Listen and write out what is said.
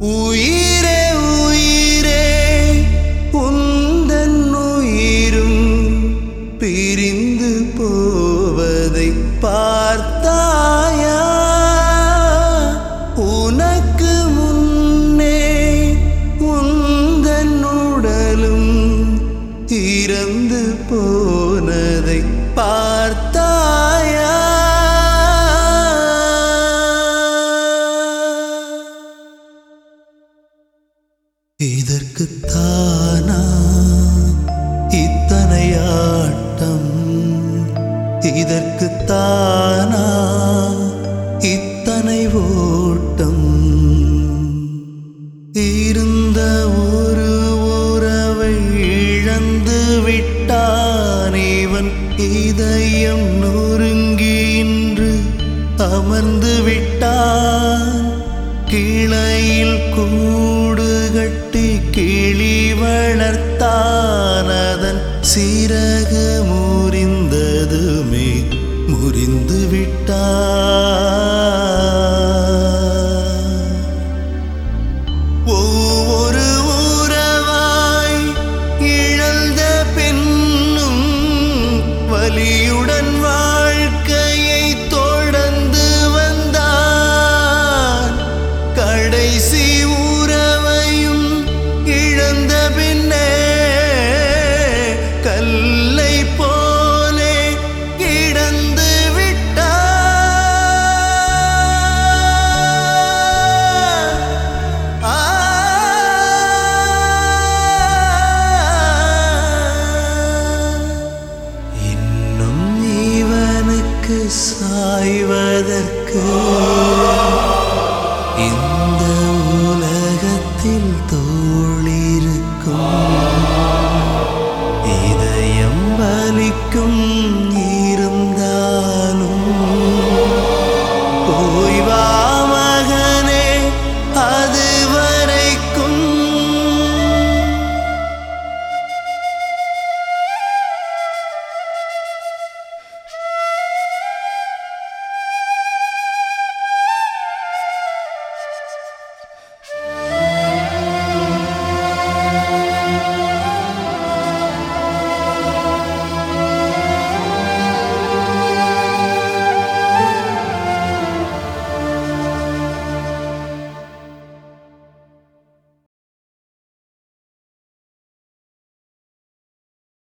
உயிரே உயிரே உந்தன் உயிரும் பிரிந்து போவதை பார்த்தாயா? உனக்கு முன்னே உந்தன் உடலும் இறந்து போனதை பார்த்தாயா? இதற்குத்தானா இத்தனை ஆட்டம்? இதற்குத்தானா இத்தனை ஓட்டம்? இருந்த ஒரு உறவை இழந்து விட்டான் இவன். இதயம் நொறுங்கி இன்று அமர்ந்து விட்டான். கிளையில் கூடு கட்டி கிளி வளர்த்தான். அதன் சிறகு முறிந்ததுமே முறிந்து விட்டான். ஒவ்வொரு உறவாய் இழந்த பெண்ணும் வலியுடன் வாழ்க்கையை தொடர்ந்து வந்தான். கடைசி உறவையும் இழந்த பின்னே கல்லை போலே கிடந்து விட்டான். இன்னும் இவனுக்கு சாய்வதற்கு இந்த உலகத்தில் தோளிருக்கும். இதயம் வலிக்கும் இருந்தாலும் போய் வா.